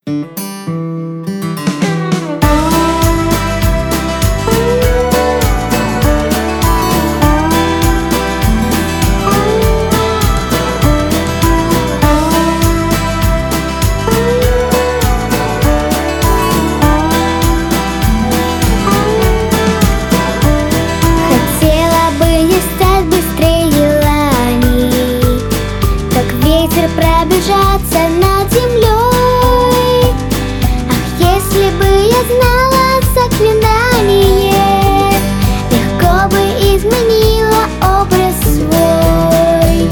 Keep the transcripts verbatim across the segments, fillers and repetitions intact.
Хотела бы я стать быстрее еланей, как ветер пробежаться над землей. Ах, если бы я знала заклинание, легко бы изменила образ свой.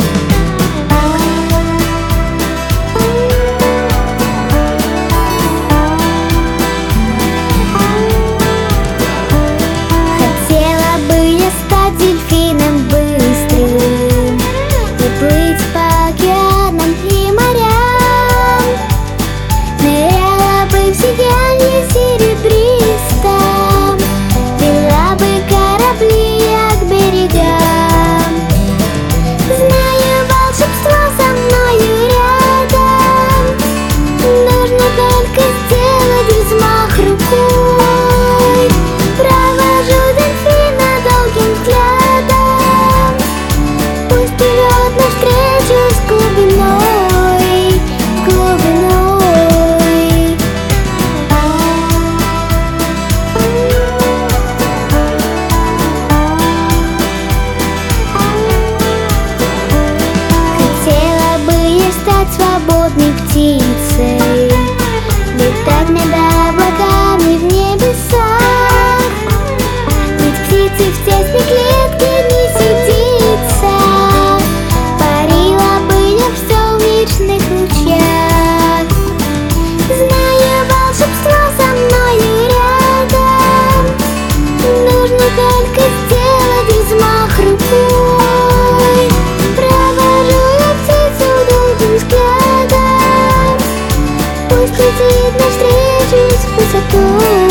Хотела бы я стать дельфином быстрым и плыть по океанам и морям. Ныряла бы в сиянье серебристом, вела бы корабли я к берегам. Знаю, волшебство со мною рядом, нужно только сделать взмах рукой. Провожу дельфина долгим взглядом, пусть плывет навстречу с глубиной, глубиной. Хотела бы я стать свободной птицей, летать над облаками в небесах. Ведь птице в тесной клетке не сидится, парила бы я в солнечных лучах. Знаю, волшебство со мною рядом, нужно только сделать взмах рукой. Провожу я птицу долгим взглядом, пусть летит навстречу с высотой.